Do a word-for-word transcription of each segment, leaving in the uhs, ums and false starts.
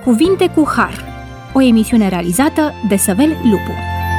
Cuvinte cu Har, o emisiune realizată de Săvel Lupu.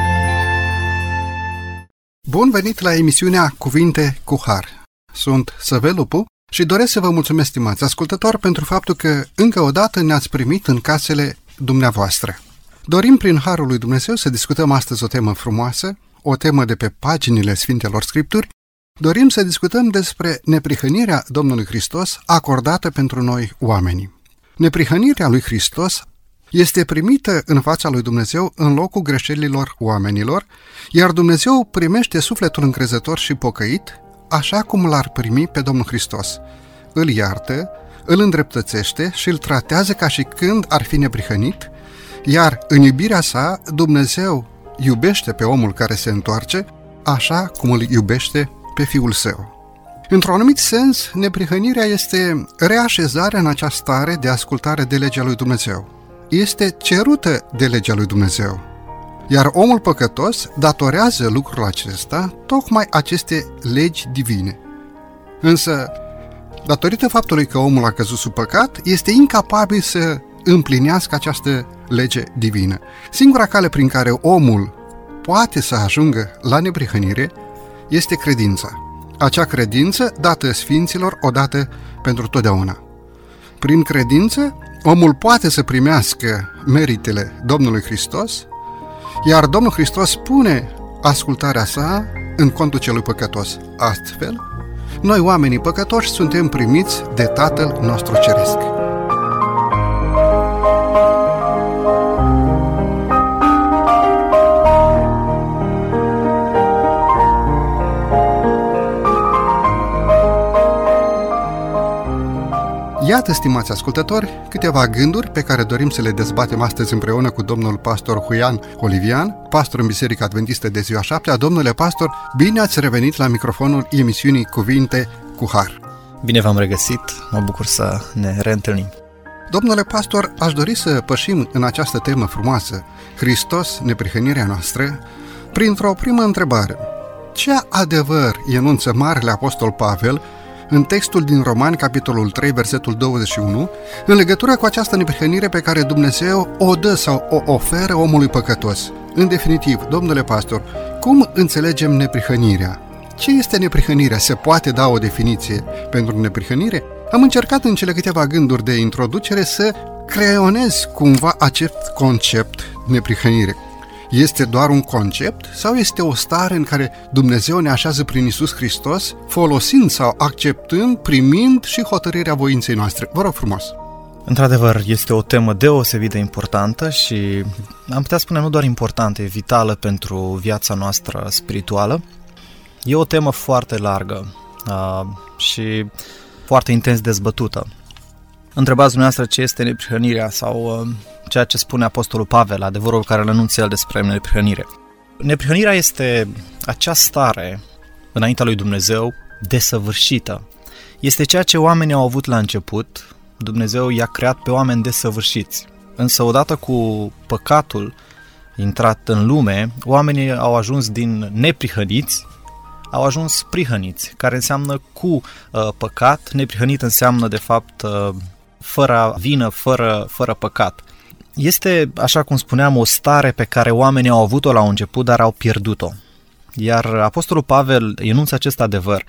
Bun venit la emisiunea Cuvinte cu Har. Sunt Săvel Lupu și doresc să vă mulțumesc, stimați ascultători, pentru faptul că încă o dată ne-ați primit în casele dumneavoastră. Dorim prin Harul lui Dumnezeu să discutăm astăzi o temă frumoasă, o temă de pe paginile Sfintelor Scripturi. Dorim să discutăm despre neprihănirea Domnului Hristos acordată pentru noi oamenii. Neprihănirea lui Hristos este primită în fața lui Dumnezeu în locul greșelilor oamenilor, iar Dumnezeu primește sufletul încrezător și pocăit așa cum l-ar primi pe Domnul Hristos. Îl iartă, îl îndreptățește și îl tratează ca și când ar fi neprihănit, iar în iubirea sa Dumnezeu iubește pe omul care se întoarce așa cum îl iubește pe Fiul Său. Într-un anumit sens, neprihănirea este reașezarea în această stare de ascultare de legea lui Dumnezeu. Este cerută de legea lui Dumnezeu. Iar omul păcătos datorează lucrul acesta tocmai aceste legi divine. Însă, datorită faptului că omul a căzut sub păcat, este incapabil să împlinească această lege divină. Singura cale prin care omul poate să ajungă la neprihănire este credința. Acea credință dată sfinților odată pentru totdeauna. Prin credință, omul poate să primească meritele Domnului Hristos, iar Domnul Hristos pune ascultarea sa în contul celui păcătos. Astfel, noi oamenii păcătoși suntem primiți de Tatăl nostru Ceresc. Iată, stimați ascultători, câteva gânduri pe care dorim să le dezbatem astăzi împreună cu domnul pastor Huian Olivian, pastor în Biserica Adventistă de Ziua Șaptea. Domnule pastor, bine ați revenit la microfonul emisiunii Cuvinte cu Har. Bine v-am regăsit, mă bucur să ne reîntâlnim. Domnule pastor, aș dori să pășim în această temă frumoasă, Hristos, neprihănirea noastră, printr-o primă întrebare. Ce adevăr enunță Marele Apostol Pavel în textul din Romani, capitolul trei, versetul douăzeci și unu, în legătură cu această neprihănire pe care Dumnezeu o dă sau o oferă omului păcătos? În definitiv, domnule pastor, cum înțelegem neprihănirea? Ce este neprihănirea? Se poate da o definiție pentru neprihănire? Am încercat în cele câteva gânduri de introducere să creionez cumva acest concept neprihănire. Este doar un concept sau este o stare în care Dumnezeu ne așează prin Iisus Hristos, folosind sau acceptând, primind și hotărârea voinței noastre? Vă rog frumos! Într-adevăr, este o temă deosebit de importantă și am putea spune nu doar importantă, e vitală pentru viața noastră spirituală. E o temă foarte largă uh, și foarte intens dezbătută. Întrebați dumneavoastră ce este neprihănirea sau uh, ceea ce spune Apostolul Pavel, adevărul care îl anunță el despre neprihănire. Neprihănirea este acea stare înaintea lui Dumnezeu desăvârșită. Este ceea ce oamenii au avut la început. Dumnezeu i-a creat pe oameni desăvârșiți. Însă odată cu păcatul intrat în lume, oamenii au ajuns din neprihăniți, au ajuns prihăniți, care înseamnă cu uh, păcat. Neprihănit înseamnă de fapt uh, fără vină, fără, fără păcat. Este, așa cum spuneam, o stare pe care oamenii au avut-o la început, dar au pierdut-o. Iar Apostolul Pavel enunță acest adevăr,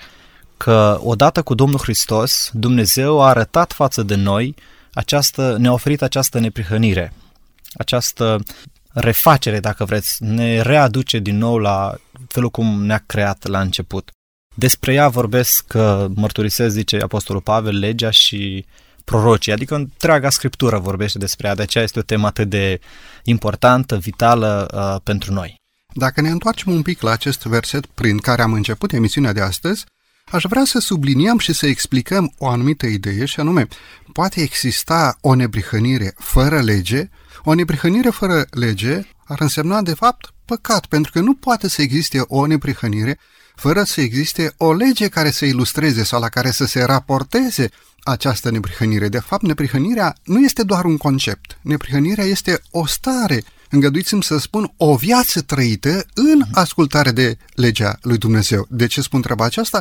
că odată cu Domnul Hristos, Dumnezeu a arătat față de noi, această, ne-a oferit această neprihănire, această refacere, dacă vreți, ne readuce din nou la felul cum ne-a creat la început. Despre ea vorbesc, mărturisesc, zice Apostolul Pavel, legea și prorocii, adică întreaga Scriptură vorbește despre ea, de aceea este o temă atât de importantă, vitală uh, pentru noi. Dacă ne întoarcem un pic la acest verset prin care am început emisiunea de astăzi, aș vrea să subliniem și să explicăm o anumită idee, și anume, poate exista o neprihănire fără lege? O neprihănire fără lege ar însemna, de fapt, păcat, pentru că nu poate să existe o neprihănire fără să existe o lege care să ilustreze sau la care să se raporteze această neprihănire. De fapt, neprihănirea nu este doar un concept. Neprihănirea este o stare, îngăduiți-mi să spun, o viață trăită în ascultare de legea lui Dumnezeu. De ce spun treaba aceasta?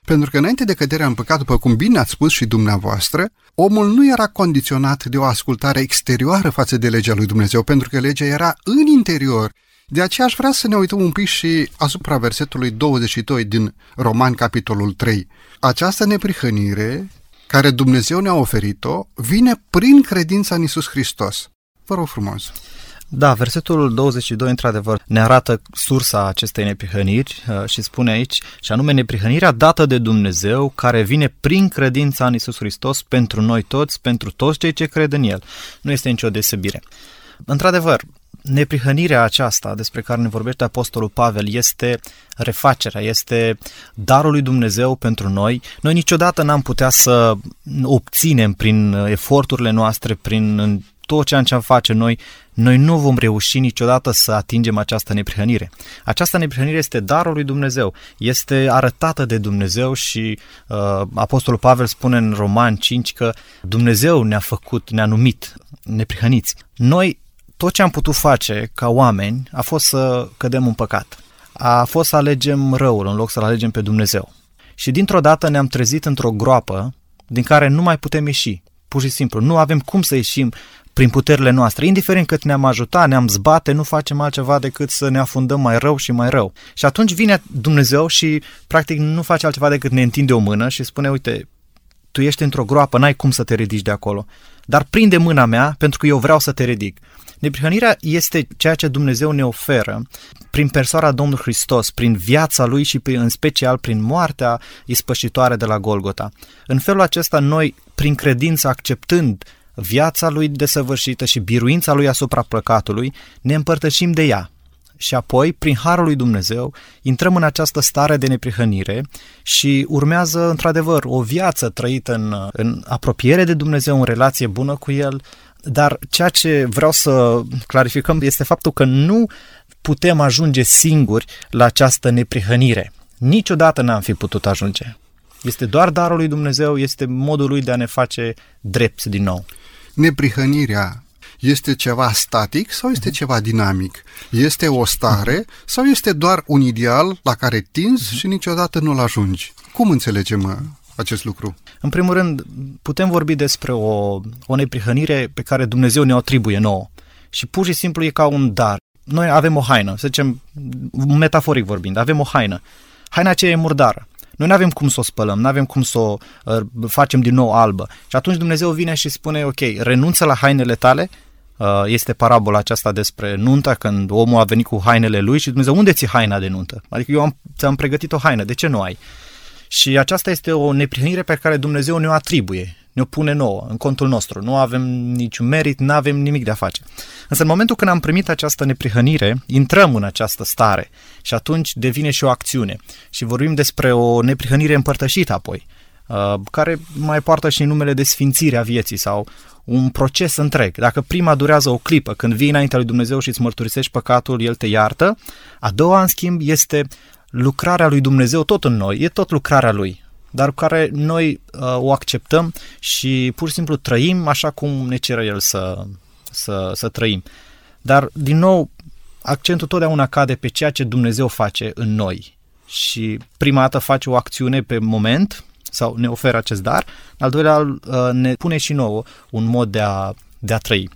Pentru că înainte de căderea în păcat, după cum bine ați spus și dumneavoastră, omul nu era condiționat de o ascultare exterioară față de legea lui Dumnezeu, pentru că legea era în interior. De aceea aș vrea să ne uităm un pic și asupra versetului douăzeci și doi din Romani, capitolul trei. Această neprihănire care Dumnezeu ne-a oferit-o vine prin credința în Iisus Hristos. Vă rog frumos! Da, versetul douăzeci și doi, într-adevăr, ne arată sursa acestei neprihăniri și spune aici, și anume neprihănirea dată de Dumnezeu, care vine prin credința în Iisus Hristos pentru noi toți, pentru toți cei ce cred în El. Nu este nicio deosebire. Într-adevăr, neprihănirea aceasta despre care ne vorbește Apostolul Pavel este refacerea, este darul lui Dumnezeu pentru noi. Noi niciodată n-am putea să obținem prin eforturile noastre, prin tot ceea ce am face noi, noi nu vom reuși niciodată să atingem această neprihănire. Această neprihănire este darul lui Dumnezeu, este arătată de Dumnezeu și uh, Apostolul Pavel spune în Romani cinci că Dumnezeu ne-a făcut, ne-a numit neprihăniți. Noi, tot ce am putut face ca oameni a fost să cădem în păcat. A fost să alegem răul în loc să-L alegem pe Dumnezeu. Și dintr-o dată ne-am trezit într-o groapă din care nu mai putem ieși. Pur și simplu, nu avem cum să ieșim prin puterile noastre. Indiferent cât ne-am ajutat, ne-am zbate, nu facem altceva decât să ne afundăm mai rău și mai rău. Și atunci vine Dumnezeu și practic nu face altceva decât ne întinde o mână și spune, uite, tu ești într-o groapă, n-ai cum să te ridici de acolo, dar prinde mâna mea pentru că eu vreau să te ridic. Neprihănirea este ceea ce Dumnezeu ne oferă prin persoana Domnului Hristos, prin viața Lui și în special prin moartea ispășitoare de la Golgota. În felul acesta noi, prin credință, acceptând viața Lui desăvârșită și biruința Lui asupra păcatului, ne împărtășim de ea. Și apoi, prin harul lui Dumnezeu, intrăm în această stare de neprihănire și urmează, într-adevăr, o viață trăită în, în apropiere de Dumnezeu, în relație bună cu El. Dar ceea ce vreau să clarificăm este faptul că nu putem ajunge singuri la această neprihănire. Niciodată n-am fi putut ajunge. Este doar darul lui Dumnezeu, este modul Lui de a ne face drepți din nou. Neprihănirea este ceva static sau este ceva dinamic? Este o stare sau este doar un ideal la care tinzi și niciodată nu-l ajungi? Cum înțelegem acest lucru? În primul rând, putem vorbi despre o, o neprihănire pe care Dumnezeu ne-o atribuie nouă. Și pur și simplu e ca un dar. Noi avem o haină, să zicem, metaforic vorbind, avem o haină. Haina aceea e murdară. Noi nu avem cum să o spălăm, nu avem cum să o uh, facem din nou albă. Și atunci Dumnezeu vine și spune, ok, renunță la hainele tale. Uh, este parabola aceasta despre nuntă, când omul a venit cu hainele lui și Dumnezeu, unde ți haina de nuntă? Adică eu am, ți-am pregătit o haină, de ce nu ai? Și aceasta este o neprihănire pe care Dumnezeu ne-o atribuie, ne-o pune nouă, în contul nostru. Nu avem niciun merit, nu avem nimic de a face. Însă în momentul când am primit această neprihănire, intrăm în această stare și atunci devine și o acțiune. Și vorbim despre o neprihănire împărtășită apoi, care mai poartă și numele de sfințire a vieții sau un proces întreg. Dacă prima durează o clipă, când vii înaintea lui Dumnezeu și îți mărturisești păcatul, El te iartă, a doua, în schimb, este lucrarea lui Dumnezeu tot în noi, e tot lucrarea Lui, dar care noi uh, o acceptăm și pur și simplu trăim așa cum ne cere El să, să, să trăim. Dar, din nou, accentul totdeauna cade pe ceea ce Dumnezeu face în noi și prima dată face o acțiune pe moment sau ne oferă acest dar, al doilea uh, ne pune și nouă un mod de a, de a trăi.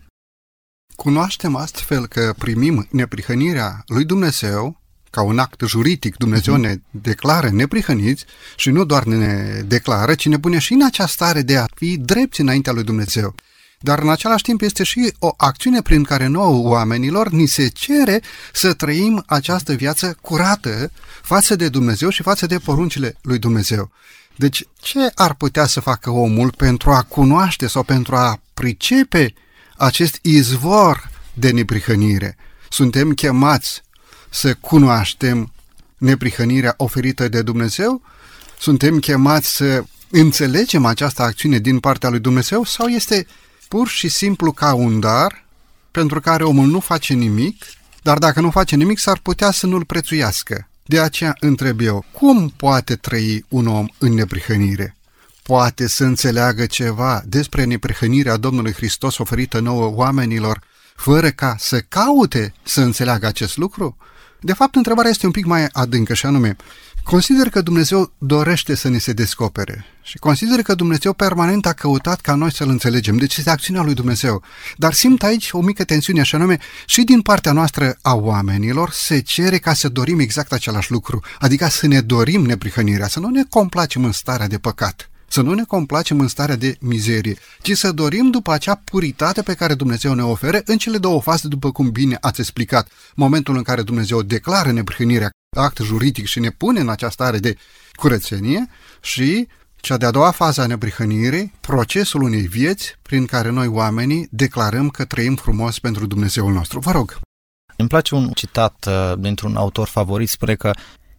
Cunoaștem astfel că primim neprihănirea lui Dumnezeu ca un act juridic. Dumnezeu uh-huh. ne declară neprihăniți și nu doar ne declară, ci ne pune și în această stare de a fi drepți înaintea lui Dumnezeu. Dar în același timp este și o acțiune prin care nouă oamenilor ni se cere să trăim această viață curată față de Dumnezeu și față de poruncile lui Dumnezeu. Deci ce ar putea să facă omul pentru a cunoaște sau pentru a pricepe acest izvor de neprihănire? Suntem chemați să cunoaștem neprihănirea oferită de Dumnezeu? Suntem chemați să înțelegem această acțiune din partea lui Dumnezeu sau este pur și simplu ca un dar pentru care omul nu face nimic, dar dacă nu face nimic s-ar putea să nu-l prețuiască? De aceea întreb eu, cum poate trăi un om în neprihănire? Poate să înțeleagă ceva despre neprihănirea Domnului Hristos oferită nouă oamenilor, fără ca să caute să înțeleagă acest lucru? De fapt, întrebarea este un pic mai adâncă și anume, Consider că Dumnezeu dorește să ne se descopere și consider că Dumnezeu permanent a căutat ca noi să-L înțelegem. Deci este acțiunea lui Dumnezeu. Dar simt aici o mică tensiune, așa nume, și din partea noastră a oamenilor se cere ca să dorim exact același lucru, adică să ne dorim neprihănirea, să nu ne complacem în starea de păcat, să nu ne complacem în starea de mizerie, ci să dorim după acea puritate pe care Dumnezeu ne oferă în cele două faze, după cum bine ați explicat. Momentul în care Dumnezeu declară neprihănirea, act juridic, și ne pune în această stare de curățenie, și cea de-a doua fază a neprihănirii, procesul unei vieți prin care noi oamenii declarăm că trăim frumos pentru Dumnezeul nostru. Vă rog. Îmi place un citat uh, dintr-un autor favorit, spune că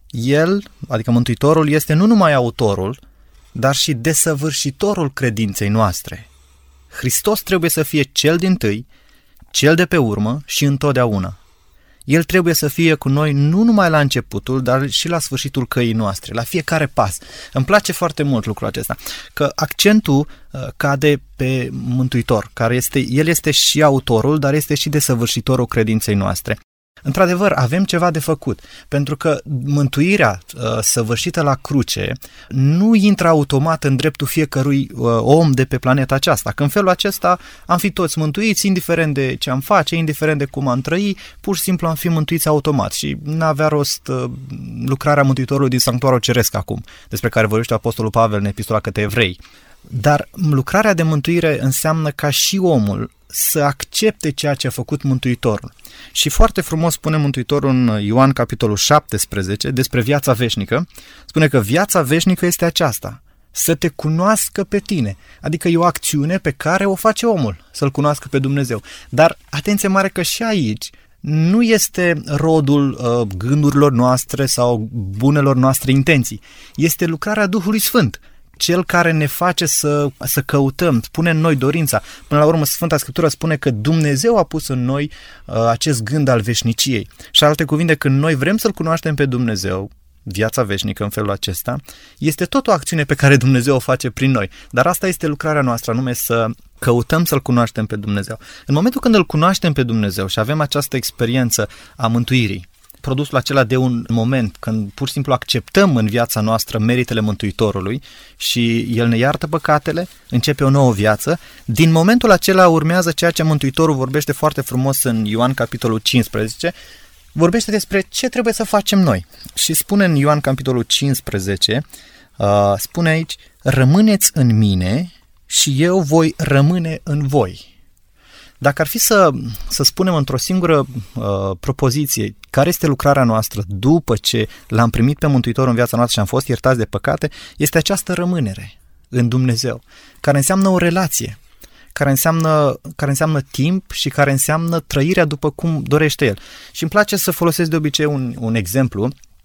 el, adică Mântuitorul, este nu numai autorul, dar și desăvârșitorul credinței noastre. Hristos trebuie să fie cel dintâi, cel de pe urmă și întotdeauna. El trebuie să fie cu noi nu numai la începutul, dar și la sfârșitul căii noastre, la fiecare pas. Îmi place foarte mult lucrul acesta, că accentul uh, cade pe Mântuitor, care este, el este și autorul, dar este și desăvârșitorul credinței noastre. Într-adevăr, avem ceva de făcut, pentru că mântuirea uh, săvârșită la cruce nu intră automat în dreptul fiecărui uh, om de pe planeta aceasta, că în felul acesta am fi toți mântuiți, indiferent de ce am face, indiferent de cum am trăi, pur și simplu am fi mântuiți automat și n-avea rost uh, lucrarea Mântuitorului din Sanctuarul Ceresc acum, despre care vorbește Apostolul Pavel în Epistola către Evrei. Dar lucrarea de mântuire înseamnă ca și omul să accepte ceea ce a făcut Mântuitorul. Și foarte frumos spune Mântuitorul în Ioan capitolul șaptesprezece despre viața veșnică. Spune că viața veșnică este aceasta, să te cunoască pe tine. Adică e o acțiune pe care o face omul, să-L cunoască pe Dumnezeu. Dar atenție mare că și aici nu este rodul uh, gândurilor noastre sau bunelor noastre intenții. Este lucrarea Duhului Sfânt, Cel care ne face să, să căutăm, spune în noi dorința. Până la urmă, Sfânta Scriptură spune că Dumnezeu a pus în noi uh, acest gând al veșniciei. Și alte cuvinte, când noi vrem să-L cunoaștem pe Dumnezeu, viața veșnică în felul acesta, este tot o acțiune pe care Dumnezeu o face prin noi. Dar asta este lucrarea noastră, anume să căutăm să-L cunoaștem pe Dumnezeu. În momentul când Îl cunoaștem pe Dumnezeu și avem această experiență a mântuirii, produsul acela de un moment când pur și simplu acceptăm în viața noastră meritele Mântuitorului și El ne iartă păcatele, începe o nouă viață, din momentul acela urmează ceea ce Mântuitorul vorbește foarte frumos în Ioan capitolul cincisprezece, vorbește despre ce trebuie să facem noi. Și spune în Ioan capitolul cincisprezece, uh, spune aici, rămâneți în mine și eu voi rămâne în voi. Dacă ar fi să, să spunem într-o singură uh, propoziție care este lucrarea noastră după ce L-am primit pe Mântuitor în viața noastră și am fost iertați de păcate, este această rămânere în Dumnezeu, care înseamnă o relație, care înseamnă, care înseamnă timp și care înseamnă trăirea după cum dorește El. Și îmi place să folosesc de obicei un, un exemplu,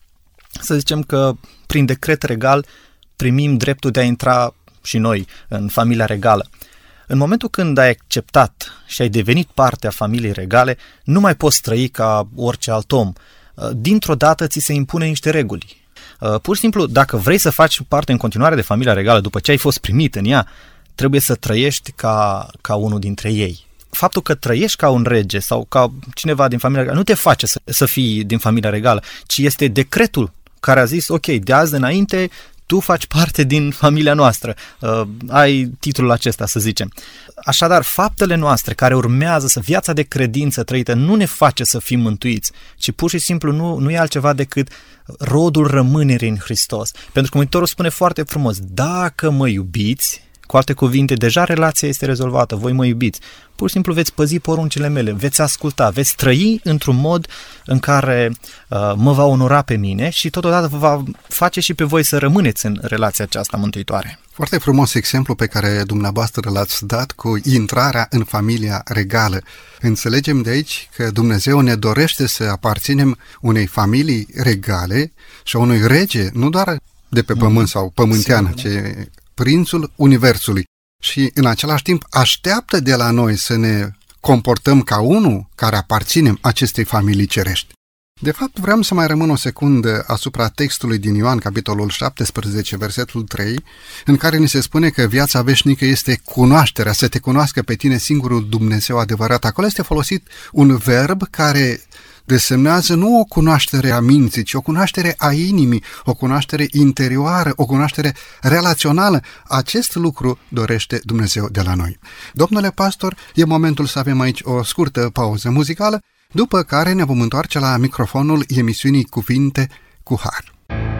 să zicem că prin decret regal primim dreptul de a intra și noi în familia regală. În momentul când ai acceptat și ai devenit parte a familiei regale, nu mai poți trăi ca orice alt om. Dintr-o dată ți se impune niște reguli. Pur și simplu, dacă vrei să faci parte în continuare de familia regală după ce ai fost primit în ea, trebuie să trăiești ca, ca unul dintre ei. Faptul că trăiești ca un rege sau ca cineva din familia regală nu te face să, să fii din familia regală, ci este decretul care a zis, ok, de azi înainte tu faci parte din familia noastră, uh, ai titlul acesta, să zicem. Așadar, faptele noastre care urmează să viața de credință trăită nu ne face să fim mântuiți, ci pur și simplu nu, nu e altceva decât rodul rămânerii în Hristos. Pentru că Mântuitorul spune foarte frumos, dacă mă iubiți, cu alte cuvinte, deja relația este rezolvată, voi mă iubiți. Pur și simplu veți păzi poruncile mele, veți asculta, veți trăi într-un mod în care uh, mă va onora pe mine și totodată vă va face și pe voi să rămâneți în relația aceasta mântuitoare. Foarte frumos exemplu pe care dumneavoastră l-ați dat cu intrarea în familia regală. Înțelegem de aici că Dumnezeu ne dorește să aparținem unei familii regale și a unui rege, nu doar de pe pământ sau pământean, ci Prințul Universului. Și în același timp așteaptă de la noi să ne comportăm ca unul care aparținem acestei familii cerești. De fapt, vreau să mai rămân o secundă asupra textului din Ioan, capitolul șaptesprezece, versetul trei, în care ni se spune că viața veșnică este cunoașterea, să te cunoască pe tine singurul Dumnezeu adevărat. Acolo este folosit un verb care desemnează nu o cunoaștere a minții, ci o cunoaștere a inimii, o cunoaștere interioară, o cunoaștere relațională. Acest lucru dorește Dumnezeu de la noi. Domnule pastor, e momentul să avem aici o scurtă pauză muzicală, după care ne vom întoarce la microfonul emisiunii Cuvinte cu Har.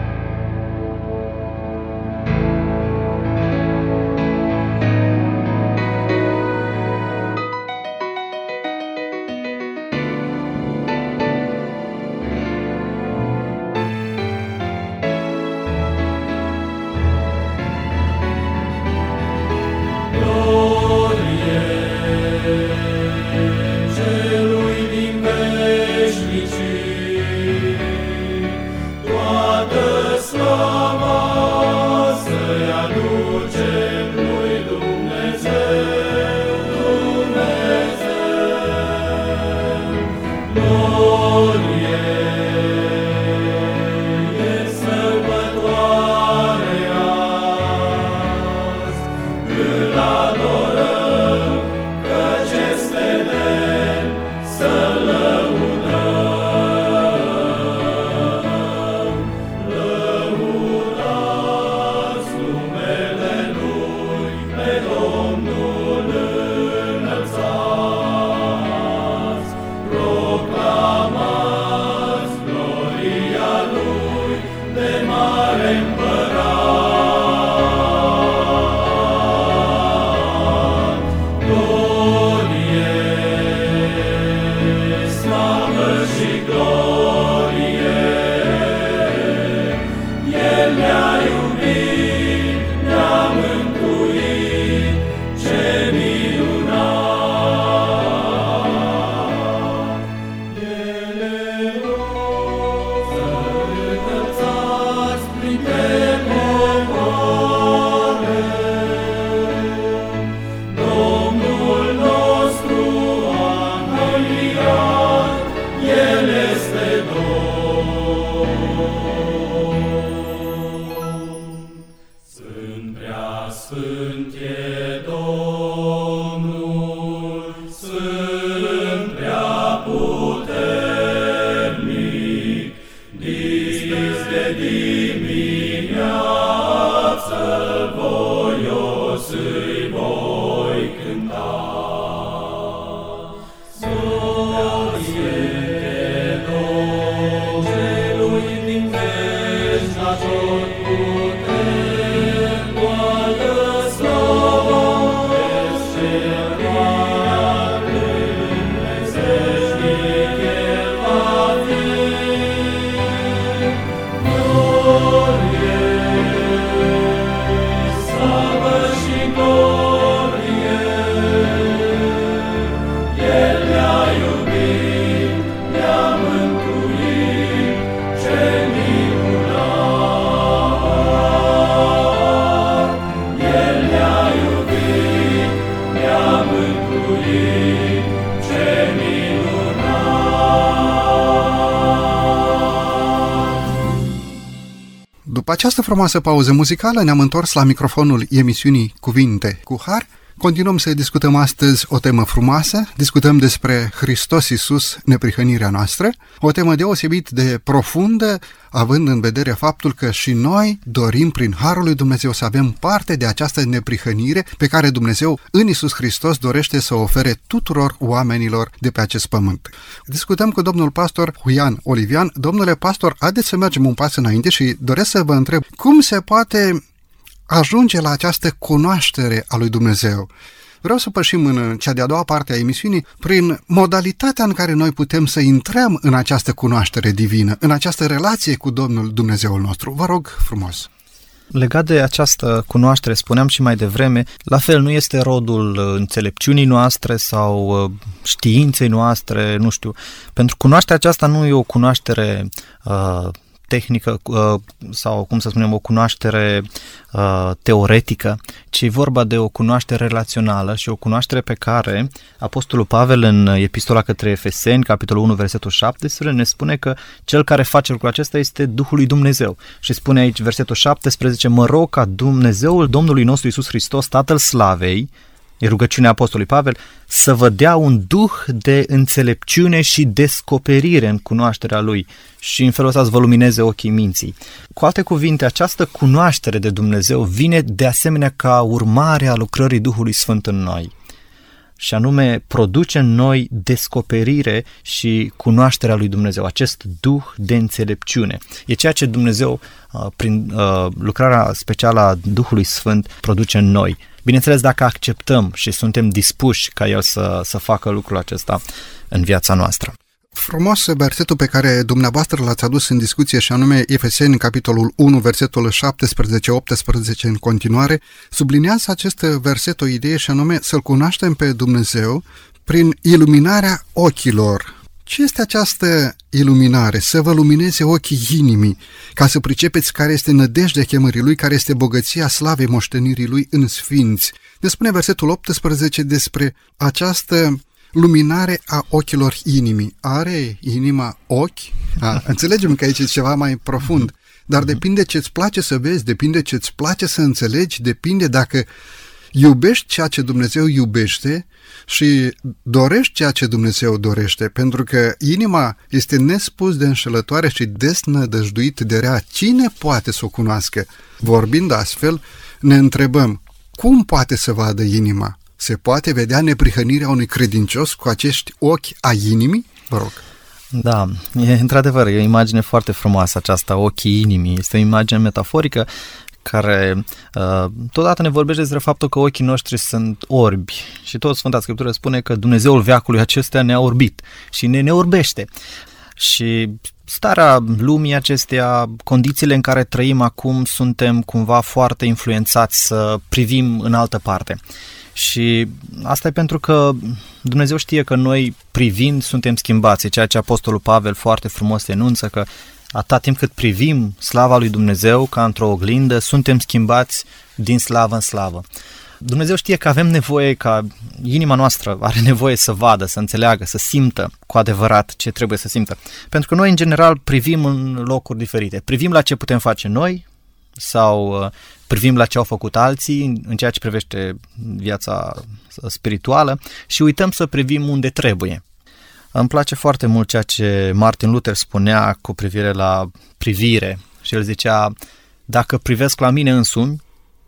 După această frumoasă pauză muzicală ne-am întors la microfonul emisiunii Cuvinte cu Har. Continuăm să discutăm astăzi o temă frumoasă, discutăm despre Hristos Iisus, neprihănirea noastră, o temă deosebit de profundă, având în vedere faptul că și noi dorim prin Harul lui Dumnezeu să avem parte de această neprihănire pe care Dumnezeu în Iisus Hristos dorește să o ofere tuturor oamenilor de pe acest pământ. Discutăm cu domnul pastor Huian Olivian. Domnule pastor, haideți să mergem un pas înainte și doresc să vă întreb cum se poate ajunge la această cunoaștere a lui Dumnezeu. Vreau să pășim în cea de-a doua parte a emisiunii prin modalitatea în care noi putem să intrăm în această cunoaștere divină, în această relație cu Domnul Dumnezeul nostru. Vă rog frumos! Legat de această cunoaștere, spuneam și mai devreme, la fel nu este rodul înțelepciunii noastre sau științei noastre, nu știu. Pentru cunoașterea aceasta nu e o cunoaștere uh, tehnică sau, cum să spunem, o cunoaștere uh, teoretică, ci e vorba de o cunoaștere relațională și o cunoaștere pe care Apostolul Pavel în Epistola către Efeseni, capitolul unu, versetul șaptesprezece, ne spune că cel care face lucrul acesta este Duhul lui Dumnezeu. Și spune aici, versetul șaptesprezece, mă rog ca Dumnezeul Domnului nostru Iisus Hristos, Tatăl Slavei, e rugăciunea apostolului Pavel, să vă dea un duh de înțelepciune și descoperire în cunoașterea Lui și în felul ăsta să vă lumineze ochii minții. Cu alte cuvinte, această cunoaștere de Dumnezeu vine de asemenea ca urmare a lucrării Duhului Sfânt în noi. Și anume produce în noi descoperire și cunoașterea lui Dumnezeu, acest duh de înțelepciune. E ceea ce Dumnezeu, prin lucrarea specială a Duhului Sfânt, produce în noi. Bineînțeles, dacă acceptăm și suntem dispuși ca El să, să facă lucrul acesta în viața noastră. Frumos versetul pe care dumneavoastră l-ați adus în discuție și anume Efeseni, capitolul unu, versetul șaptesprezece optsprezece în continuare, subliniază acest verset o idee și anume să-L cunoaștem pe Dumnezeu prin iluminarea ochilor. Ce este această iluminare? Să vă lumineze ochii inimii, ca să pricepeți care este nădejdea chemării Lui, care este bogăția slavei moștenirii Lui în sfinți. Ne spune versetul optsprezece despre această luminare a ochilor inimii. Are inima ochi? A, înțelegem că aici e ceva mai profund, dar depinde ce-ți place să vezi, depinde ce-ți place să înțelegi, depinde dacă iubești ceea ce Dumnezeu iubește și dorești ceea ce Dumnezeu dorește, pentru că inima este nespus de înșelătoare și desnădăjduit de rea. Cine poate să o cunoască? Vorbind astfel, ne întrebăm, cum poate să vadă inima? Se poate vedea neprihănirea unui credincios cu acești ochi a inimii? Vă rog. Da, e într-adevăr, e o imagine foarte frumoasă aceasta, ochii inimii. Este o imagine metaforică care uh, totodată ne vorbește despre faptul că ochii noștri sunt orbi și tot Sfânta Scriptură spune că Dumnezeul veacului acestea ne-a orbit și ne, ne orbește. Și starea lumii acesteia, condițiile în care trăim acum, suntem cumva foarte influențați să privim în altă parte. Și asta e pentru că Dumnezeu știe că noi privind suntem schimbați, ceea ce Apostolul Pavel foarte frumos enunță, că atât timp cât privim slava lui Dumnezeu ca într-o oglindă, suntem schimbați din slavă în slavă. Dumnezeu știe că avem nevoie, ca inima noastră are nevoie să vadă, să înțeleagă, să simtă cu adevărat ce trebuie să simtă. Pentru că noi, în general, privim în locuri diferite. Privim la ce putem face noi sau privim la ce au făcut alții în ceea ce privește viața spirituală și uităm să privim unde trebuie. Îmi place foarte mult ceea ce Martin Luther spunea cu privire la privire și el zicea, dacă privesc la mine însumi,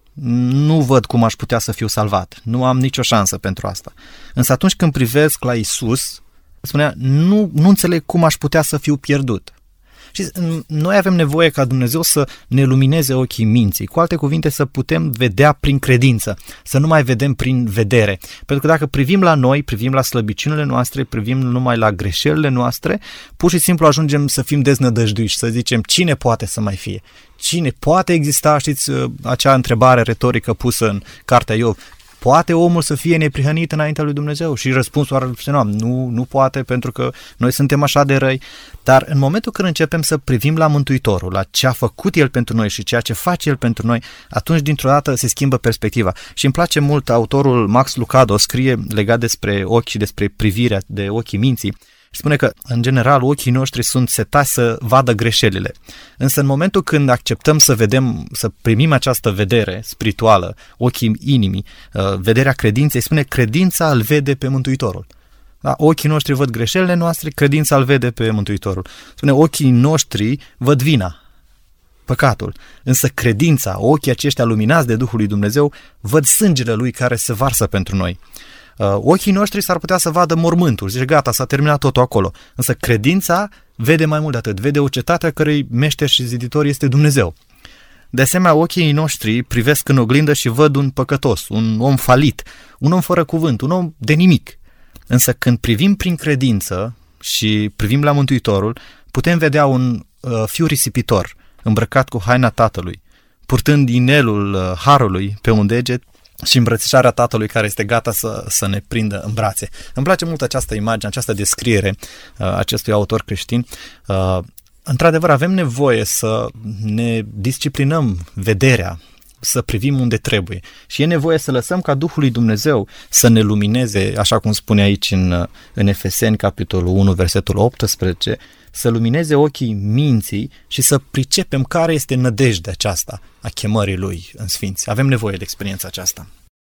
nu văd cum aș putea să fiu salvat, nu am nicio șansă pentru asta. Însă atunci când privesc la Isus, spunea, nu, nu înțeleg cum aș putea să fiu pierdut. Și noi avem nevoie ca Dumnezeu să ne lumineze ochii minții, cu alte cuvinte să putem vedea prin credință, să nu mai vedem prin vedere. Pentru că dacă privim la noi, privim la slăbiciunile noastre, privim numai la greșelile noastre, pur și simplu ajungem să fim deznădăjduiți, să zicem cine poate să mai fie? Cine poate exista, știți, acea întrebare retorică pusă în cartea Iov, poate omul să fie neprihănit înaintea lui Dumnezeu? Și răspunsul ar fi nu, nu poate, pentru că noi suntem așa de răi. Dar în momentul când începem să privim la Mântuitorul, la ce a făcut El pentru noi și ceea ce face El pentru noi, atunci dintr-o dată se schimbă perspectiva. Și îmi place mult, autorul Max Lucado scrie legat despre ochi și despre privirea de ochii minții. Și spune că, în general, ochii noștri sunt setați să vadă greșelile. Însă în momentul când acceptăm să vedem, să primim această vedere spirituală, ochii inimii, vederea credinței, spune credința îl vede pe Mântuitorul. Da? Ochii noștri văd greșelile noastre, credința îl vede pe Mântuitorul. Spune ochii noștri văd vina, păcatul. Însă credința, ochii aceștia luminați de Duhul lui Dumnezeu, văd sângele Lui care se varsă pentru noi. Uh, ochii noștri s-ar putea să vadă mormântul, zice gata, s-a terminat totul acolo. Însă credința vede mai mult de atât, vede o cetate a cărei meșter și ziditor este Dumnezeu. De asemenea, ochii noștri privesc în oglindă și văd un păcătos, un om falit, un om fără cuvânt, un om de nimic. Însă când privim prin credință și privim la Mântuitorul, putem vedea un uh, fiu risipitor, îmbrăcat cu haina Tatălui, purtând inelul uh, harului pe un deget, și îmbrățișarea Tatălui care este gata să, să ne prindă în brațe. Îmi place mult această imagine, această descriere uh, acestui autor creștin. Uh, într-adevăr, avem nevoie să ne disciplinăm vederea, să privim unde trebuie. Și e nevoie să lăsăm ca Duhul lui Dumnezeu să ne lumineze, așa cum spune aici în, în Efeseni, capitolul unu, versetul optsprezece, să lumineze ochii minții și să pricepem care este nădejdea aceasta a chemării Lui în sfinți. Avem nevoie de experiența aceasta.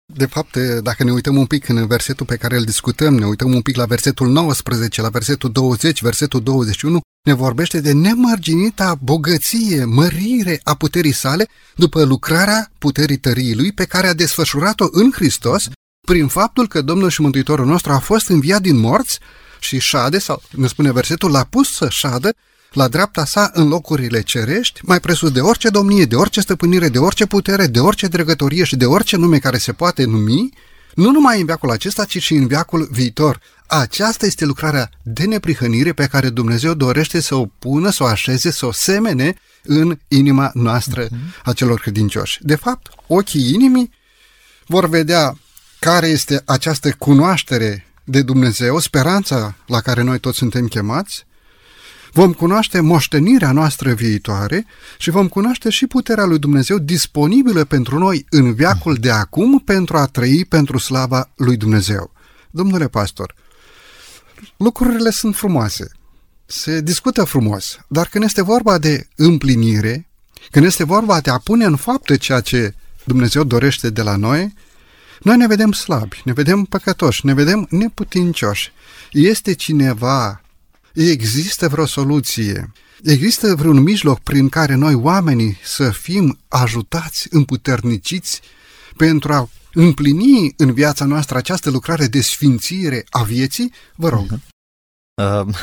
De fapt, dacă ne uităm un pic în versetul pe care îl discutăm, ne uităm un pic la versetul nouăsprezece, la versetul douăzeci, versetul douăzeci și unu, ne vorbește de nemărginita bogăție, mărire a puterii sale după lucrarea puterii tăriei lui pe care a desfășurat-o în Hristos prin faptul că Domnul și Mântuitorul nostru a fost înviat din morți și șade, sau ne spune versetul, l-a pus să șadă la dreapta sa în locurile cerești, mai presus de orice domnie, de orice stăpânire, de orice putere, de orice dregătorie și de orice nume care se poate numi, nu numai în veacul acesta, ci și în veacul viitor. Aceasta este lucrarea de neprihănire pe care Dumnezeu dorește să o pună, să o așeze, să o semene în inima noastră a celor credincioși. De fapt, ochii inimii vor vedea care este această cunoaștere de Dumnezeu, speranța la care noi toți suntem chemați, vom cunoaște moștenirea noastră viitoare și vom cunoaște și puterea lui Dumnezeu disponibilă pentru noi în veacul de acum pentru a trăi pentru slava lui Dumnezeu. Domnule pastor, lucrurile sunt frumoase, se discută frumos, dar când este vorba de împlinire, când este vorba de a pune în faptă ceea ce Dumnezeu dorește de la noi, noi ne vedem slabi, ne vedem păcătoși, ne vedem neputincioși. Este cineva, există vreo soluție, există vreun mijloc prin care noi oamenii să fim ajutați, împuterniciți pentru a împlini în viața noastră această lucrare de sfințire a vieții? Vă rog. Uh,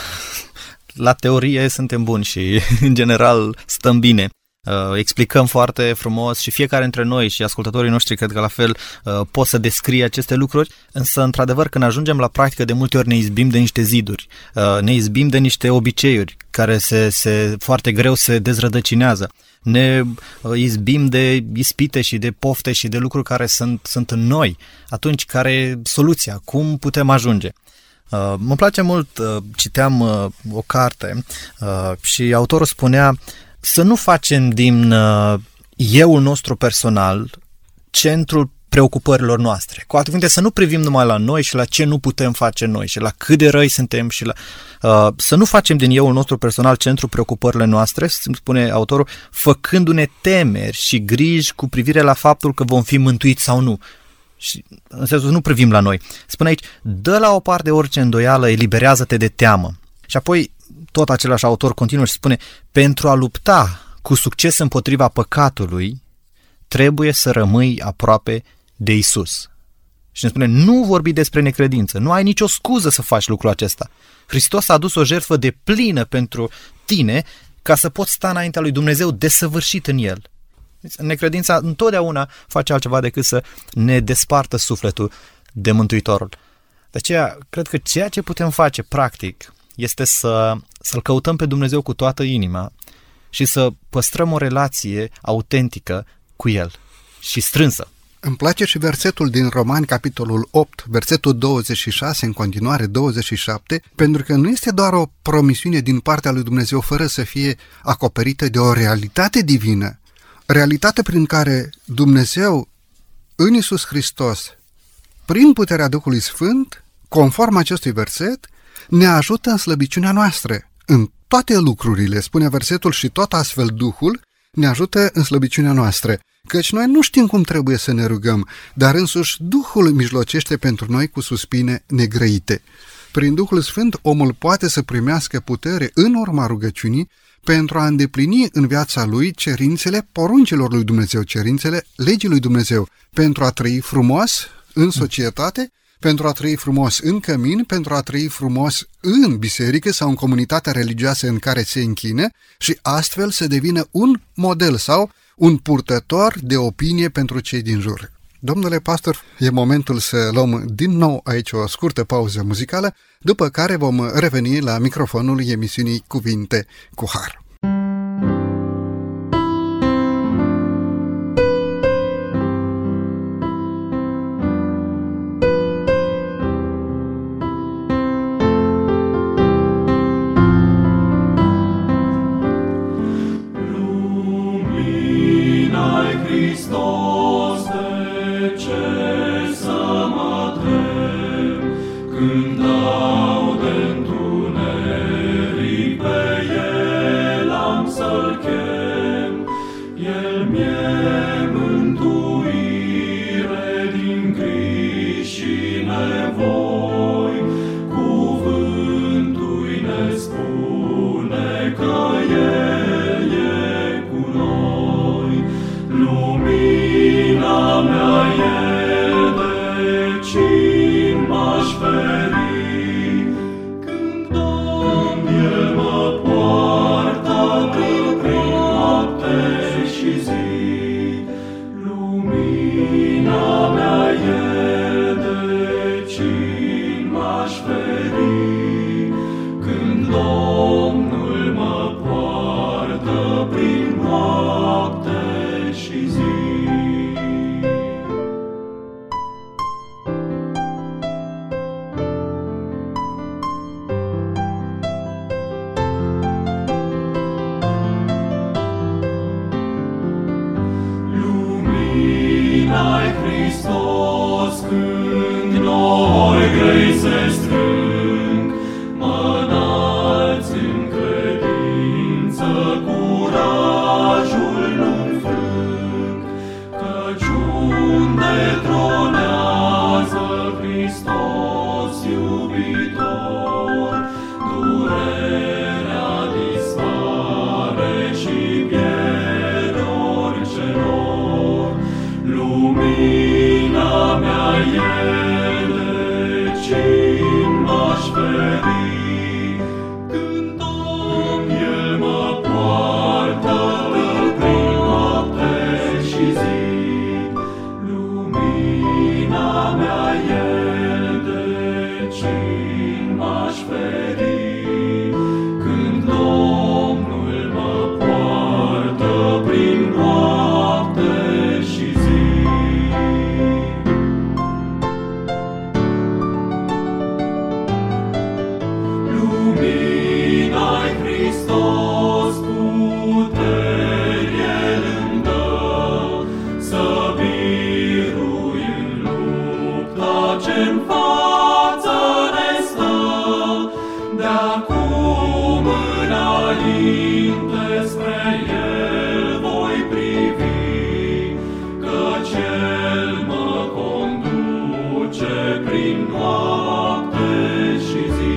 la teorie suntem buni și în general stăm bine. Uh, explicăm foarte frumos și fiecare dintre noi și ascultătorii noștri cred că la fel uh, pot să descrie aceste lucruri, însă într-adevăr când ajungem la practică de multe ori ne izbim de niște ziduri, uh, ne izbim de niște obiceiuri care se, se foarte greu se dezrădăcinează, ne uh, izbim de ispite și de pofte și de lucruri care sunt, sunt în noi. Atunci care e soluția? Cum putem ajunge? Uh, mă place mult, uh, citeam uh, o carte uh, și autorul spunea să nu facem din uh, euul nostru personal centrul preocupărilor noastre. Cu alte cuvinte, să nu privim numai la noi și la ce nu putem face noi și la cât de răi suntem și la... Uh, să nu facem din euul nostru personal centrul preocupările noastre, spune autorul, făcându-ne temeri și griji cu privire la faptul că vom fi mântuiți sau nu. Și în sensul nu privim la noi. Spune aici, dă la o parte orice îndoială, eliberează-te de teamă. Și apoi tot același autor continuă și spune, pentru a lupta cu succes împotriva păcatului, trebuie să rămâi aproape de Isus. Și ne spune, nu vorbi despre necredință, nu ai nicio scuză să faci lucrul acesta. Hristos a adus o jertfă de plină pentru tine ca să poți sta înaintea lui Dumnezeu desăvârșit în El. Necredința întotdeauna face altceva decât să ne despartă sufletul de Mântuitorul. De aceea, cred că ceea ce putem face practic este să, să-L căutăm pe Dumnezeu cu toată inima și să păstrăm o relație autentică cu El și strânsă. Îmi place și versetul din Romani, capitolul opt, versetul douăzeci și șase, în continuare douăzeci și șapte, pentru că nu este doar o promisiune din partea lui Dumnezeu fără să fie acoperită de o realitate divină, realitate prin care Dumnezeu, în Iisus Hristos, prin puterea Duhului Sfânt, conform acestui verset, ne ajută în slăbiciunea noastră, în toate lucrurile, spune versetul, și tot astfel Duhul ne ajută în slăbiciunea noastră, căci noi nu știm cum trebuie să ne rugăm, dar însuși Duhul mijlocește pentru noi cu suspine negrăite. Prin Duhul Sfânt, omul poate să primească putere în urma rugăciunii pentru a îndeplini în viața lui cerințele poruncilor lui Dumnezeu, cerințele legii lui Dumnezeu, pentru a trăi frumos în societate, pentru a trăi frumos în cămin, pentru a trăi frumos în biserică sau în comunitatea religioasă în care se închină și astfel să devină un model sau un purtător de opinie pentru cei din jur. Domnule pastor, e momentul să luăm din nou aici o scurtă pauză muzicală, după care vom reveni la microfonul emisiunii Cuvinte cu Har. El mie mântuire din și zi. Lumina-i Hristos când noi grei se strâng, mă înalți în credință, curajul nu-mi frâng, căci unde tronează Hristos iubitor, durerea dispare și pierd orice nor. Lumina mea e de cine m-aș feri, când Domn El mă poartă prin noapte și zi. Lumina mea e de cine m-aș feri, când Domnul mă poartă prin noapte și zi. Lumina-i Hristos, puteri El îmi dă, să birui în lupta ce-n față ne stă. De-acum înainte spre El voi privi, căci El mă conduce prin noapte și zi.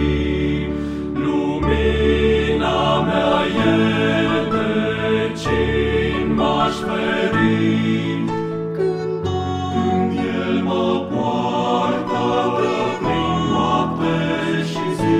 Lumina mea e de cine m-aș feri, când El mă poartă prin noapte și zi.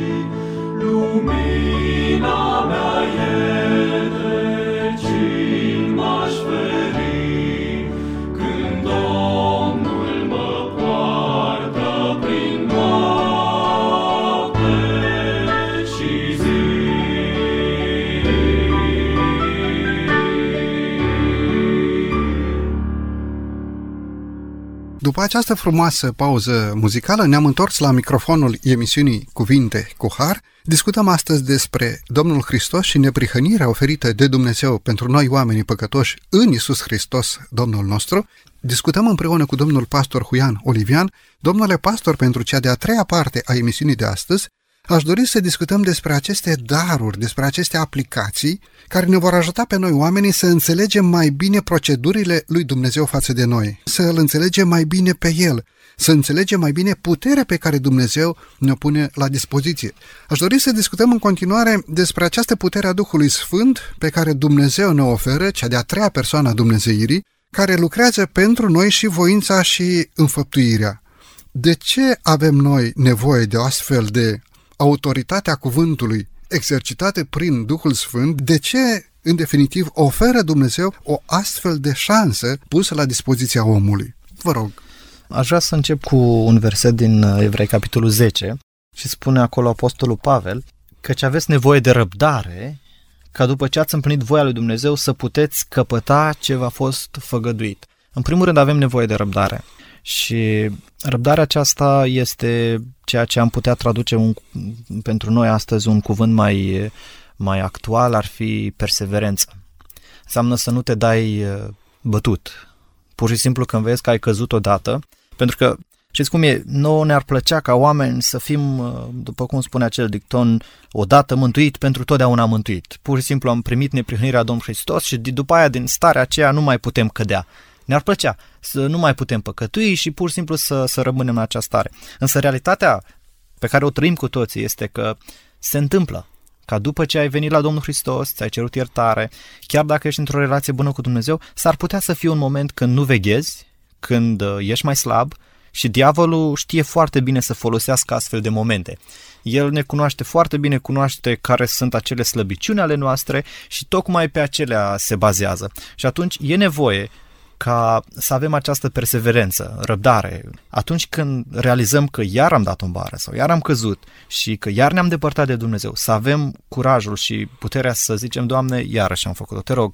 Lumina mea e de cine m-aș feri, când Domnul mă poartă prin noapte și zi. După această frumoasă pauză muzicală, ne-am întors la microfonul emisiunii Cuvinte cu Har. Discutăm astăzi despre Domnul Hristos și neprihănirea oferită de Dumnezeu pentru noi oamenii păcătoși în Iisus Hristos, Domnul nostru. Discutăm împreună cu domnul pastor Huian Olivian. Domnule pastor, pentru cea de-a treia parte a emisiunii de astăzi, aș dori să discutăm despre aceste daruri, despre aceste aplicații care ne vor ajuta pe noi oamenii să înțelegem mai bine procedurile lui Dumnezeu față de noi, să îl înțelegem mai bine pe El, să înțelegem mai bine puterea pe care Dumnezeu ne-o pune la dispoziție. Aș dori să discutăm în continuare despre această putere a Duhului Sfânt pe care Dumnezeu ne oferă, cea de-a treia persoană a dumnezeirii, care lucrează pentru noi și voința și înfăptuirea. De ce avem noi nevoie de o astfel de autoritatea cuvântului exercitate prin Duhul Sfânt? De ce, în definitiv, oferă Dumnezeu o astfel de șansă pusă la dispoziția omului? Vă rog. Aș vrea să încep cu un verset din Evrei, capitolul zece, și spune acolo apostolul Pavel, căci aveți nevoie de răbdare, ca după ce ați împlinit voia lui Dumnezeu să puteți căpăta ce v-a fost făgăduit. În primul rând avem nevoie de răbdare. Și răbdarea aceasta este ceea ce am putea traduce un, pentru noi astăzi un cuvânt mai, mai actual, ar fi perseverență. Înseamnă să nu te dai bătut. Pur și simplu când vezi că ai căzut odată, pentru că știți cum e, nouă ne-ar plăcea ca oameni să fim, după cum spune acel dicton, odată mântuit, pentru totdeauna mântuit. Pur și simplu am primit neprihănirea Domnului Hristos și după aia din starea aceea nu mai putem cădea. Ne-ar plăcea să nu mai putem păcătui și pur și simplu să, să rămânem în această stare. Însă realitatea pe care o trăim cu toții este că se întâmplă ca după ce ai venit la Domnul Hristos, ți-ai cerut iertare, chiar dacă ești într-o relație bună cu Dumnezeu, s-ar putea să fie un moment când nu veghezi, când ești mai slab și diavolul știe foarte bine să folosească astfel de momente. El ne cunoaște foarte bine, cunoaște care sunt acele slăbiciuni ale noastre și tocmai pe acelea se bazează. Și atunci e nevoie ca să avem această perseverență, răbdare. Atunci când realizăm că iar am dat în bară sau iar am căzut și că iar ne-am depărtat de Dumnezeu, să avem curajul și puterea să zicem, Doamne, iarăși am făcut-o, te rog,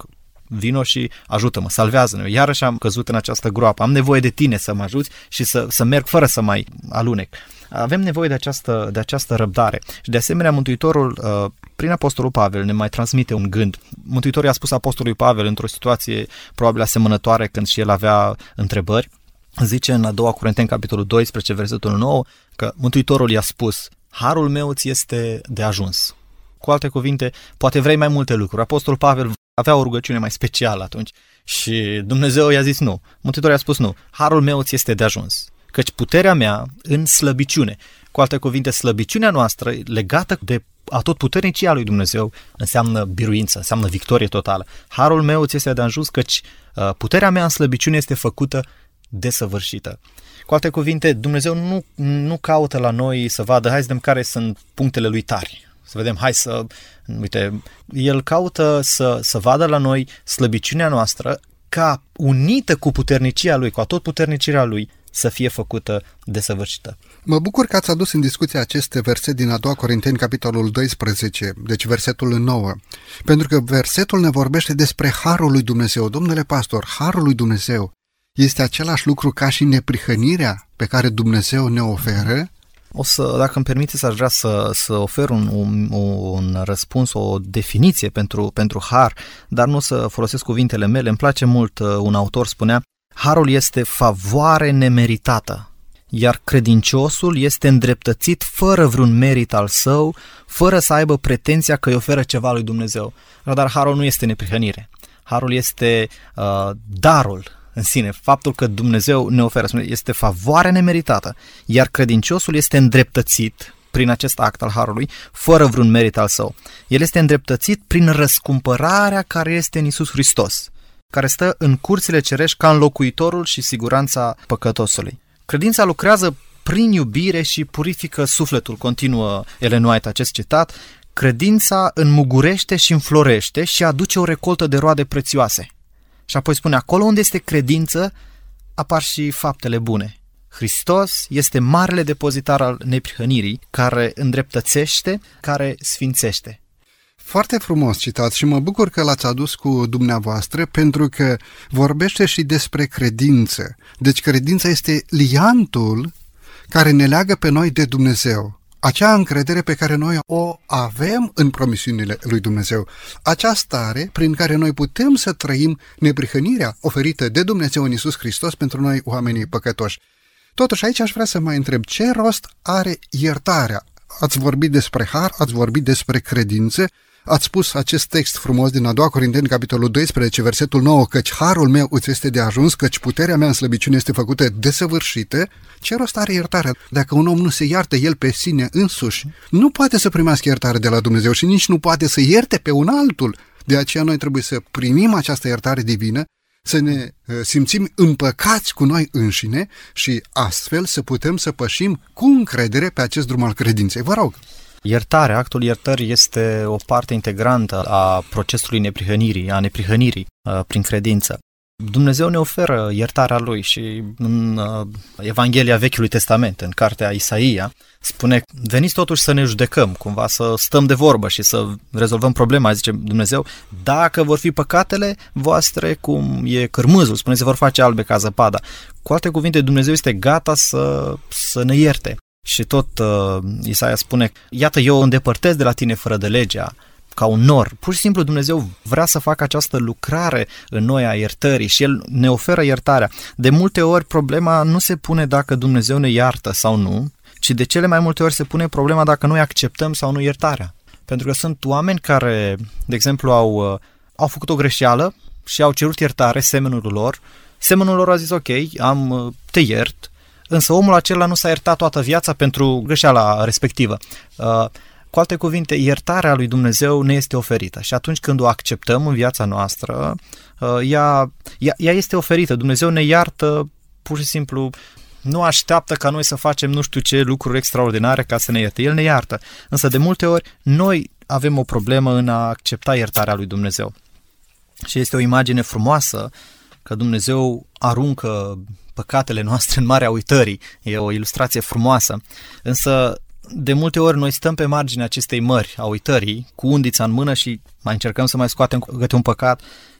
vino și ajută-mă, salvează-ne. Iarăși am căzut în această groapă, am nevoie de tine să mă ajuți și să, să merg fără să mai alunec. Avem nevoie de această, de această răbdare. Și de asemenea, Mântuitorul, prin Apostolul Pavel, ne mai transmite un gând. Mântuitorul i-a spus Apostolului Pavel într-o situație probabil asemănătoare când și el avea întrebări. Zice în a doua Corinteni, capitolul doisprezece, versetul nouă, că Mântuitorul i-a spus: harul meu ți este de ajuns. Cu alte cuvinte, poate vrei mai multe lucruri. Apostolul Pavel avea o rugăciune mai specială atunci și Dumnezeu i-a zis nu. Mântuitorul i-a spus nu, harul meu ți este de ajuns, căci puterea mea în slăbiciune. Cu alte cuvinte, slăbiciunea noastră legată de atotputernicia lui Dumnezeu înseamnă biruință, înseamnă victorie totală. Harul meu ți este de ajuns, căci puterea mea în slăbiciune este făcută desăvârșită. Cu alte cuvinte, Dumnezeu nu, nu caută la noi să vadă, hai să vedem care sunt punctele lui tari. Să vedem, hai să, uite, El caută să, să vadă la noi slăbiciunea noastră ca unită cu puternicia Lui, cu atotputernicia Lui, să fie făcută desăvârșită. Mă bucur că ați adus în discuție aceste versete din a doua Corinteni, capitolul doisprezece, deci versetul nouă, pentru că versetul ne vorbește despre harul lui Dumnezeu. Domnule pastor, harul lui Dumnezeu este același lucru ca și neprihănirea pe care Dumnezeu ne oferă? O să, dacă îmi permiteți, aș vrea să, să ofer un, un, un răspuns, o definiție pentru, pentru har, dar nu să folosesc cuvintele mele. Îmi place mult, un autor spunea, harul este favoare nemeritată, iar credinciosul este îndreptățit fără vreun merit al său, fără să aibă pretenția că îi oferă ceva lui Dumnezeu. Dar harul nu este neprihănire. Harul este uh, darul în sine, faptul că Dumnezeu ne oferă, este favoare nemeritată, iar credinciosul este îndreptățit prin acest act al harului, fără vreun merit al său. El este îndreptățit prin răscumpărarea care este în Iisus Hristos, care stă în curțile cerești ca înlocuitorul și siguranța păcătosului. Credința lucrează prin iubire și purifică sufletul, continuă Ellen White acest citat. Credința înmugurește și înflorește și aduce o recoltă de roade prețioase. Și apoi spune, acolo unde este credință, apar și faptele bune. Hristos este marele depozitar al neprihănirii, care îndreptățește, care sfințește. Foarte frumos citat și mă bucur că l-ați adus cu dumneavoastră, pentru că vorbește și despre credință. Deci credința este liantul care ne leagă pe noi de Dumnezeu. Acea încredere pe care noi o avem în promisiunile lui Dumnezeu. Acea stare prin care noi putem să trăim neprihănirea oferită de Dumnezeu în Iisus Hristos pentru noi oamenii păcătoși. Totuși aici aș vrea să mai întreb, ce rost are iertarea? Ați vorbit despre har, ați vorbit despre credință, ați spus acest text frumos din a doua Corinteni, capitolul doisprezece, versetul nouă, căci harul meu îți este de ajuns, căci puterea mea în slăbiciune este făcută desăvârșită. Ce rost are iertarea? Dacă un om nu se iartă el pe sine însuși, nu poate să primească iertare de la Dumnezeu și nici nu poate să ierte pe un altul. De aceea noi trebuie să primim această iertare divină, să ne simțim împăcați cu noi înșine și astfel să putem să pășim cu încredere pe acest drum al credinței. Vă rog! Iertarea, actul iertării este o parte integrantă a procesului neprihănirii, a neprihănirii prin credință. Dumnezeu ne oferă iertarea Lui și în Evanghelia Vechiului Testament, în cartea Isaia, spune, veniți totuși să ne judecăm, cumva să stăm de vorbă și să rezolvăm problema, zice Dumnezeu, dacă vor fi păcatele voastre cum e cârmâzul, spune, se vor face albe ca zăpada. Cu alte cuvinte, Dumnezeu este gata să, să ne ierte. Și tot uh, Isaia spune, iată, eu îndepărtez de la tine fără de legea, ca un nor. Pur și simplu Dumnezeu vrea să facă această lucrare în noi a iertării și El ne oferă iertarea. De multe ori problema nu se pune dacă Dumnezeu ne iartă sau nu, ci de cele mai multe ori se pune problema dacă noi acceptăm sau nu iertarea. Pentru că sunt oameni care, de exemplu, au, uh, au făcut o greșeală și au cerut iertare semenului lor. Semenul lor a zis, ok, am, uh, te iert, însă omul acela nu s-a iertat toată viața pentru greșeala respectivă. Cu alte cuvinte, iertarea lui Dumnezeu ne este oferită și atunci când o acceptăm în viața noastră, ea, ea, ea este oferită. Dumnezeu ne iartă pur și simplu, nu așteaptă ca noi să facem nu știu ce lucruri extraordinare ca să ne ierte. El ne iartă. Însă de multe ori noi avem o problemă în a accepta iertarea lui Dumnezeu. Și este o imagine frumoasă că Dumnezeu aruncă păcatele noastre în marea uitării. E o ilustrație frumoasă. Însă, de multe ori noi stăm pe marginea acestei mări a uitării, cu undița în mână și mai încercăm să mai scoatem câte un păcat,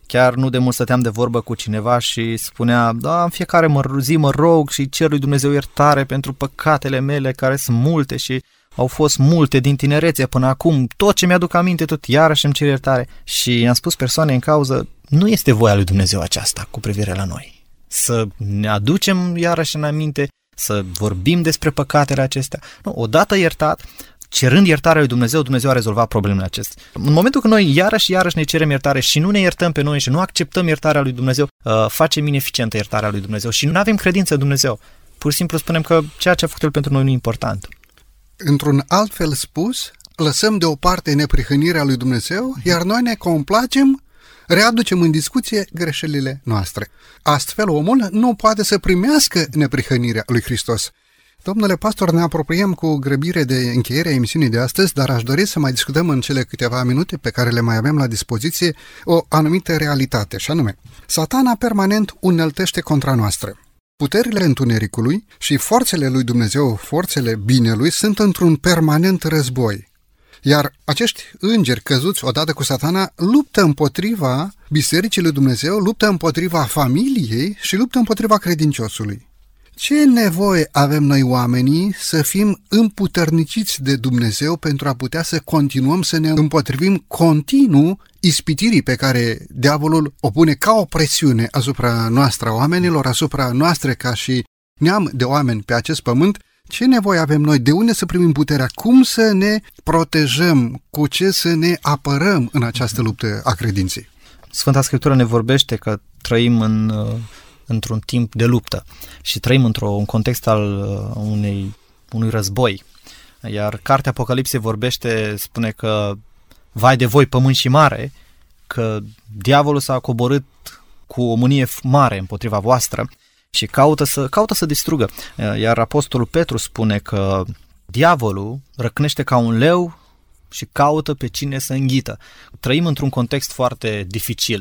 Chiar nu de mult stăteam de vorbă cu cineva și spunea, da, în fiecare mă, zi mă rog și cer lui Dumnezeu iertare pentru păcatele mele, care sunt multe și au fost multe din tinerețe până acum, tot ce mi-aduc aminte, tot iarăși îmi cer iertare. Și i-am spus persoanei în cauză, nu este voia lui Dumnezeu aceasta cu privire la noi. Să ne aducem iarăși în aminte, să vorbim despre păcatele acestea. Nu, odată iertat, cerând iertarea lui Dumnezeu, Dumnezeu a rezolvat problemele acestea. În momentul când noi iarăși, iarăși ne cerem iertare și nu ne iertăm pe noi și nu acceptăm iertarea lui Dumnezeu, uh, facem ineficientă iertarea lui Dumnezeu și nu avem credință în Dumnezeu. Pur și simplu spunem că ceea ce a făcut El pentru noi nu e important. Într-un alt fel spus, lăsăm deoparte neprihănirea lui Dumnezeu, iar noi ne complacem, readucem în discuție greșelile noastre. Astfel, omul nu poate să primească neprihănirea lui Hristos. Domnule pastor, ne apropiem cu grăbire de încheierea emisiunii de astăzi, dar aș dori să mai discutăm în cele câteva minute pe care le mai avem la dispoziție o anumită realitate, și anume, Satana permanent uneltește contra noastră. Puterile întunericului și forțele lui Dumnezeu, forțele binelui, sunt într-un permanent război. Iar acești îngeri căzuți odată cu Satana luptă împotriva Bisericii lui Dumnezeu, luptă împotriva familiei și luptă împotriva credinciosului. Ce nevoie avem noi oamenii să fim împuterniciți de Dumnezeu pentru a putea să continuăm să ne împotrivim continuu ispitirii pe care diavolul o pune ca o presiune asupra noastră oamenilor, asupra noastre ca și neam de oameni pe acest pământ? Ce nevoie avem noi? De unde să primim puterea? Cum să ne protejăm? Cu ce să ne apărăm în această luptă a credinței? Sfânta Scriptură ne vorbește că trăim în... într-un timp de luptă și trăim într-un context al unei, unui război. Iar cartea Apocalipsei vorbește, spune că vai de voi pământ și mare, că diavolul s-a coborât cu o mânie mare împotriva voastră și caută să, caută să distrugă. Iar apostolul Petru spune că diavolul răcnește ca un leu și caută pe cine să înghită. Trăim într-un context foarte dificil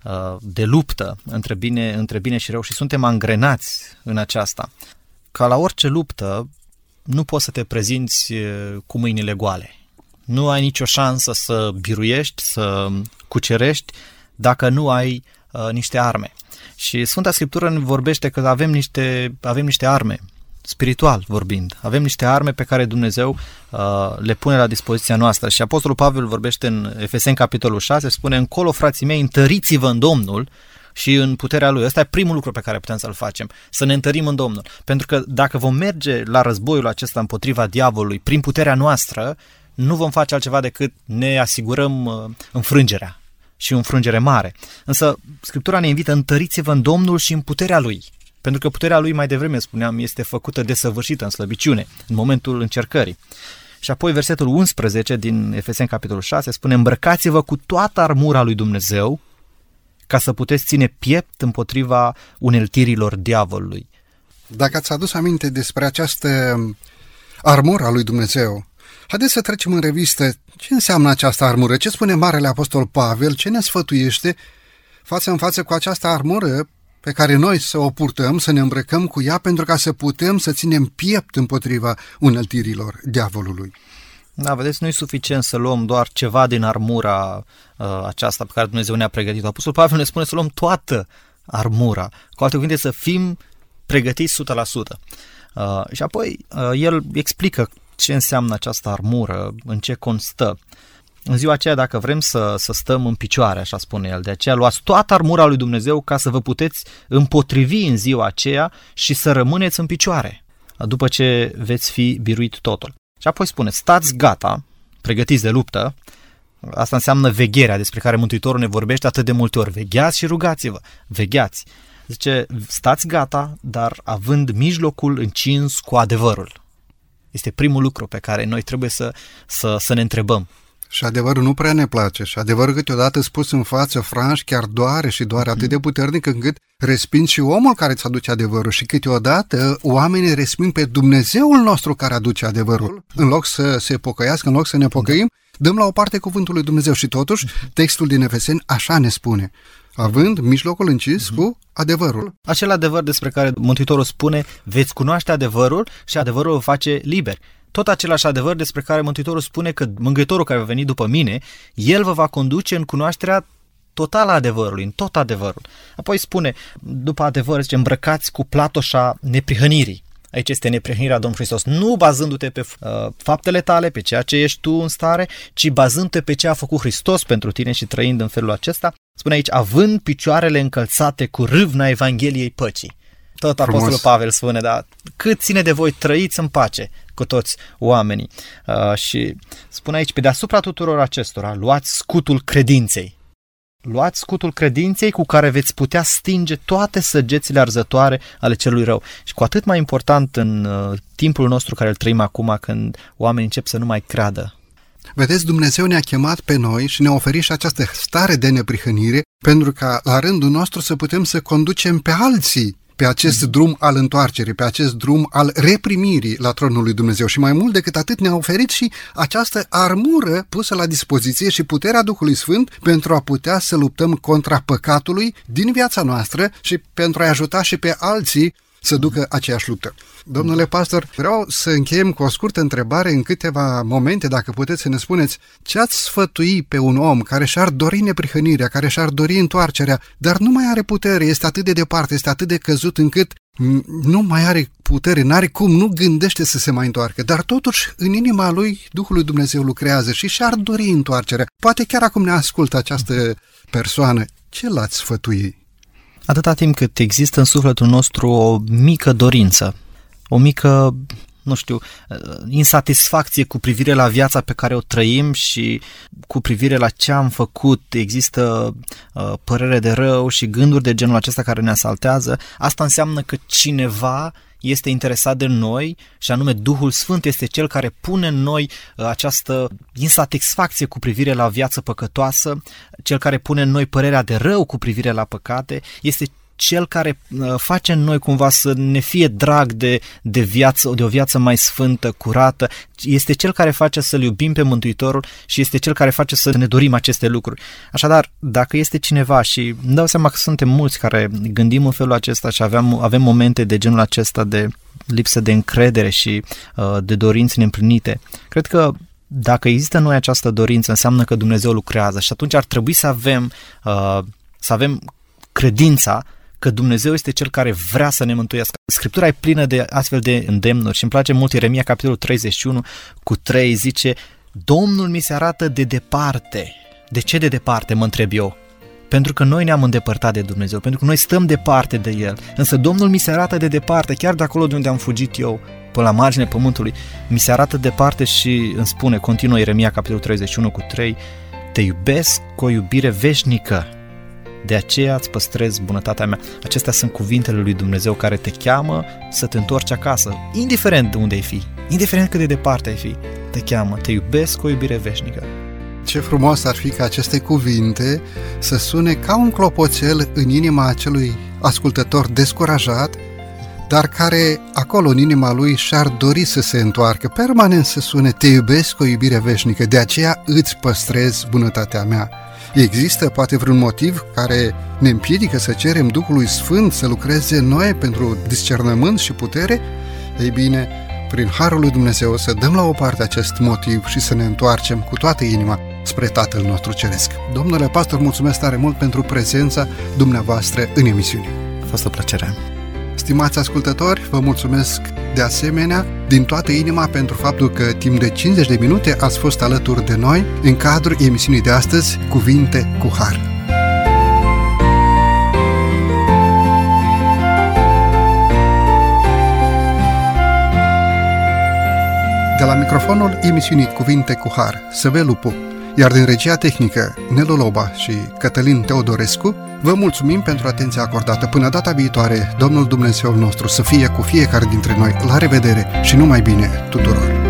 de luptă între bine, între bine și rău și suntem angrenați în aceasta. Ca la orice luptă, nu poți să te prezinți cu mâinile goale. Nu ai nicio șansă să biruiești, să cucerești dacă nu ai uh, niște arme. Și Sfânta Scriptură ne vorbește că avem niște, avem niște arme, spiritual vorbind. Avem niște arme pe care Dumnezeu uh, le pune la dispoziția noastră. Și Apostolul Pavel vorbește în Efeseni capitolul șase, spune, încolo, frații mei, întăriți-vă în Domnul și în puterea Lui. Ăsta e primul lucru pe care putem să-l facem, să ne întărim în Domnul. Pentru că dacă vom merge la războiul acesta împotriva diavolului prin puterea noastră, nu vom face altceva decât ne asigurăm uh, înfrângerea și o înfrângere mare. Însă Scriptura ne invită, întăriți-vă în Domnul și în puterea Lui. Pentru că puterea Lui, mai devreme spuneam, este făcută desăvârșită în slăbiciune, în momentul încercării. Și apoi versetul unsprezece din Efeseni capitolul șase spune, îmbrăcați-vă cu toată armura lui Dumnezeu ca să puteți ține piept împotriva uneltirilor diavolului. Dacă ați adus aminte despre această armură a lui Dumnezeu, haideți să trecem în revistă ce înseamnă această armură, ce spune Marele Apostol Pavel, ce ne sfătuiește față în față cu această armură pe care noi să o purtăm, să ne îmbrăcăm cu ea pentru ca să putem să ținem piept împotriva uneltirilor diavolului. Da, vedeți, nu e suficient să luăm doar ceva din armura uh, aceasta pe care Dumnezeu ne-a pregătit-o. Apostolul Pavel ne spune să luăm toată armura, cu alte cuvinte să fim pregătiți o sută la sută. Uh, și apoi uh, el explică ce înseamnă această armură, în ce constă. În ziua aceea, dacă vrem să, să stăm în picioare, așa spune el, de aceea luați toată armura lui Dumnezeu ca să vă puteți împotrivi în ziua aceea și să rămâneți în picioare, după ce veți fi biruit totul. Și apoi spune, stați gata, pregătiți de luptă, asta înseamnă vegherea despre care Mântuitorul ne vorbește atât de multe ori, vegheați și rugați-vă, vegheați. Zice, stați gata, dar având mijlocul încins cu adevărul. Este primul lucru pe care noi trebuie să, să, să ne întrebăm. Și adevărul nu prea ne place și adevărul câteodată spus în față franș chiar doare și doare atât de puternic încât respingi și omul care îți aduce adevărul și câteodată oamenii resping pe Dumnezeul nostru care aduce adevărul. În loc să se pocăiască, în loc să ne pocăim, dăm la o parte cuvântul lui Dumnezeu și totuși textul din Efeseni așa ne spune, având mijlocul încis uh-huh. cu adevărul. Acel adevăr despre care Mântuitorul spune, veți cunoaște adevărul și adevărul vă face liberi. Tot același adevăr despre care Mântuitorul spune că Mângâietorul care va veni după mine, El vă va conduce în cunoașterea total a adevărului, în tot adevărul. Apoi spune, după adevăr, zice, îmbrăcați cu platoșa neprihănirii. Aici este neprihănirea Domnului Hristos, nu bazându-te pe uh, faptele tale, pe ceea ce ești tu în stare, ci bazându-te pe ce a făcut Hristos pentru tine și trăind în felul acesta. Spune aici, având picioarele încălțate cu râvna Evangheliei păcii. Tot Frumos. Apostolul Pavel spune, da, cât ține de voi, trăiți în pace cu toți oamenii. Uh, și spune aici, pe deasupra tuturor acestora, luați scutul credinței. Luați scutul credinței cu care veți putea stinge toate săgețile arzătoare ale celui rău. Și cu atât mai important în uh, timpul nostru care îl trăim acum, când oamenii încep să nu mai creadă. Vedeți, Dumnezeu ne-a chemat pe noi și ne-a oferit și această stare de neprihănire pentru ca la rândul nostru să putem să conducem pe alții pe acest drum al întoarcerii, pe acest drum al reprimirii la tronul lui Dumnezeu. Și mai mult decât atât ne-a oferit și această armură pusă la dispoziție și puterea Duhului Sfânt pentru a putea să luptăm contra păcatului din viața noastră și pentru a ajuta și pe alții să ducă aceeași luptă. Domnule pastor, vreau să încheiem cu o scurtă întrebare în câteva momente, dacă puteți să ne spuneți ce ați sfătui pe un om care și-ar dori neprihănirea, care și-ar dori întoarcerea, dar nu mai are putere, este atât de departe, este atât de căzut încât nu mai are putere, n-are cum, nu gândește să se mai întoarcă, dar totuși în inima lui Duhul lui Dumnezeu lucrează și și-ar dori întoarcerea. Poate chiar acum ne ascultă această persoană. Ce l-ați sfătui? Atâta timp cât există în sufletul nostru o mică dorință, o mică, nu știu, insatisfacție cu privire la viața pe care o trăim și cu privire la ce am făcut, există uh, părere de rău și gânduri de genul acesta care ne asaltează, asta înseamnă că cineva este interesat de noi și anume Duhul Sfânt este cel care pune în noi această insatisfacție cu privire la viață păcătoasă, cel care pune în noi părerea de rău cu privire la păcate, este cel care face în noi cumva să ne fie drag de, de, viață, de o viață mai sfântă, curată, este cel care face să-L iubim pe Mântuitorul și este cel care face să ne dorim aceste lucruri. Așadar, dacă este cineva și îmi dau seama că suntem mulți care gândim în felul acesta și avem, avem momente de genul acesta de lipsă de încredere și uh, de dorințe neîmplinite, cred că dacă există în noi această dorință, înseamnă că Dumnezeu lucrează și atunci ar trebui să avem, uh, să avem credința că Dumnezeu este Cel care vrea să ne mântuiască. Scriptura e plină de astfel de îndemnuri și îmi place mult Ieremia, capitolul treizeci și unu, cu trei, zice: Domnul mi se arată de departe. De ce de departe, mă întreb eu? Pentru că noi ne-am îndepărtat de Dumnezeu, pentru că noi stăm departe de El. Însă Domnul mi se arată de departe, chiar de acolo de unde am fugit eu, până la marginea pământului, mi se arată departe și îmi spune, continuă Ieremia, capitolul treizeci și unu, cu trei, te iubesc cu o iubire veșnică. De aceea îți păstrez bunătatea mea. Acestea sunt cuvintele lui Dumnezeu care te cheamă să te întorci acasă, indiferent de unde ai fi, indiferent cât de departe ai fi, te cheamă, te iubesc cu o iubire veșnică. Ce frumos ar fi ca aceste cuvinte să sune ca un clopoțel în inima acelui ascultător descurajat, dar care acolo în inima lui și-ar dori să se întoarcă, permanent să sune, te iubesc cu o iubire veșnică, de aceea îți păstrez bunătatea mea. Există poate vreun motiv care ne împiedică să cerem Duhului Sfânt să lucreze în noi pentru discernământ și putere? Ei bine, prin Harul lui Dumnezeu să dăm la o parte acest motiv și să ne întoarcem cu toată inima spre Tatăl nostru Ceresc. Domnule pastor, mulțumesc tare mult pentru prezența dumneavoastră în emisiune. A fost o plăcere. Stimați ascultători, vă mulțumesc de asemenea din toată inima pentru faptul că timp de cincizeci de minute ați fost alături de noi în cadrul emisiunii de astăzi, Cuvinte cu Har. De la microfonul emisiunii Cuvinte cu Har, Săvel Lupu, iar din regia tehnică Nelu Loba și Cătălin Teodorescu, vă mulțumim pentru atenția acordată. Până data viitoare, Domnul Dumnezeul nostru să fie cu fiecare dintre noi. La revedere și numai bine tuturor!